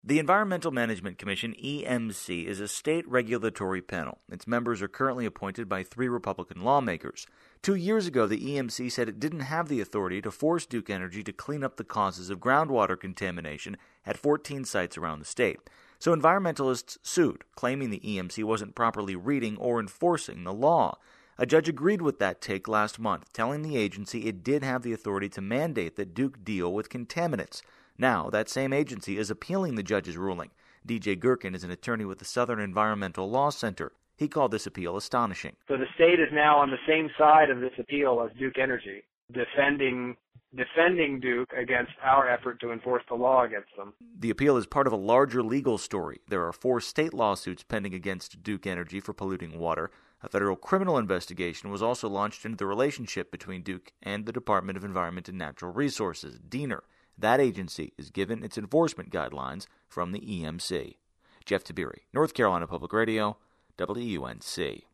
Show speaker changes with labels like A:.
A: The Environmental Management Commission, EMC, is a state regulatory panel. Its members are currently appointed by 3 Republican lawmakers. 2 years ago, the EMC said it didn't have the authority to force Duke Energy to clean up the causes of groundwater contamination at 14 sites around the state. So environmentalists sued, claiming the EMC wasn't properly reading or enforcing the law. A judge agreed with that take last month, telling the agency it did have the authority to mandate that Duke deal with contaminants. Now, that same agency is appealing the judge's ruling. DJ Gherkin is an attorney with the Southern Environmental Law Center. He called this appeal astonishing.
B: So the state is now on the same side of this appeal as Duke Energy, defending Duke against our effort to enforce the law against them.
A: The appeal is part of a larger legal story. There are 4 state lawsuits pending against Duke Energy for polluting water. A federal criminal investigation was also launched into the relationship between Duke and the Department of Environment and Natural Resources, DENR. That agency is given its enforcement guidelines from the EMC. Jeff Tiberi, North Carolina Public Radio, WUNC.